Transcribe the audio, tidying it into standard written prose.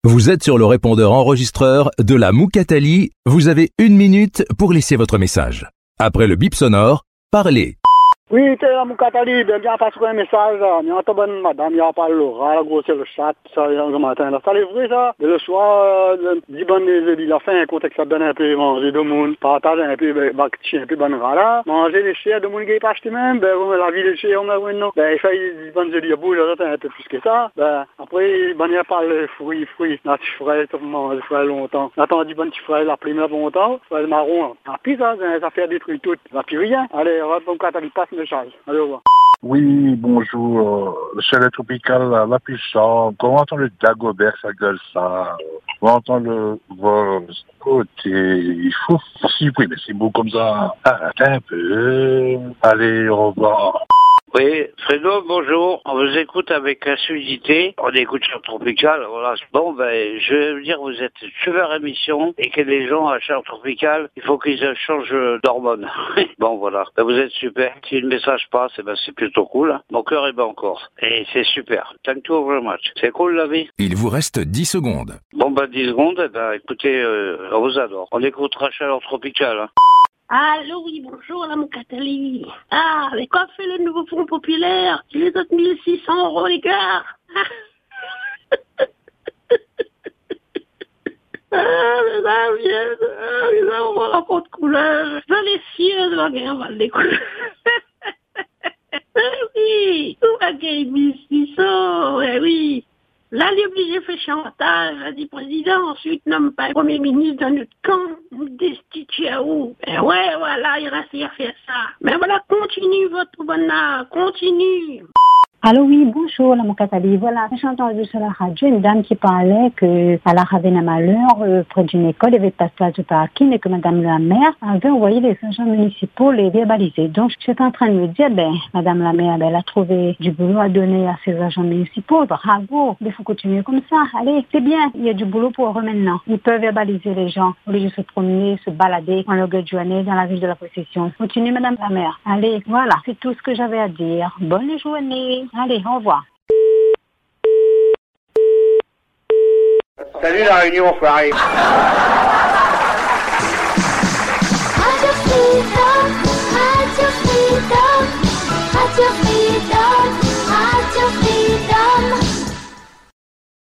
Vous êtes sur le répondeur enregistreur de la Moukatali. Vous avez 1 minute pour laisser votre message. Après le bip sonore, parlez. Oui, c'est la Moukatali, bien passer un message. Il y a une bonne madame, il y a pas l'oral, gros, c'est le chat, ça, le matin. Ça, c'est vrai, ça. De le soir, dit bonne il a fait un contexte, ça donne un peu manger de monde, partager un peu, un peu bonne rala, manger les chiens de monde qui est pas acheté même, la vie des chiens, on a, non. Il fait, bonne joli à bout, un peu plus que ça. Après, il y a pas le fruit, là, tu ferais, tu manges, tu ferais longtemps. Attends, dit bonne, tu ferais la première longtemps, tu ferais le marron. Ah, puis ça fait détruire tout. Ça puis rien. Allez, Moukatali passe. Allez, au revoir. Oui, bonjour. Le chalet tropical, la puissance. Comment entend le Dagobert, ça gueule ça. On entend le vol. Côté, il faut supprimer. C'est beau comme ça. Arrêtez un peu. Allez, au revoir. Oui, Fredo, bonjour. On vous écoute avec assiduité. On écoute sur Tropical. Voilà. Bon, je vais vous dire, vous êtes super émission et que les gens à Charles Tropical, il faut qu'ils changent d'hormones. Bon, voilà. Vous êtes super. Si le message passe, c'est plutôt cool. Mon cœur est bon encore. Et c'est super. Thank you very much. C'est cool, la vie. Il vous reste 10 secondes. Bon, 10 secondes. Écoutez, on vous adore. On écoutera Charles Tropical, hein. Allô, oui, bonjour, la Moukatali. Ah, mais quoi fait le nouveau Front Populaire? Il les autres 1600 €, les gars. Les on va la porte couleur. Dans les cieux, on va les couleurs. Oui, on va gagner 1600, oui. Là, il est obligé de faire chantage, a dit président, ensuite nomme pas premier ministre dans notre camp, nous destitue à où. Ouais, voilà, il reste à faire ça. Mais voilà, continue votre bonne art, continue. Allô, oui, bonjour, la Moukatali. Voilà, j'ai entendu sur la radio une dame qui parlait qu'elle avait un malheur près d'une école, il y avait pas de place de parking et que madame la maire avait envoyé les agents municipaux les verbaliser. Donc, je suis en train de me dire, madame la maire, elle a trouvé du boulot à donner à ses agents municipaux. Bravo, il faut continuer comme ça. Allez, c'est bien, il y a du boulot pour eux maintenant. Ils peuvent verbaliser les gens au lieu de se promener, se balader en longueur de journée dans la ville de la possession. Continuez, madame la maire. Allez, voilà, c'est tout ce que j'avais à dire. Bonne journée. Allez, au revoir. Salut la réunion, enfoiré.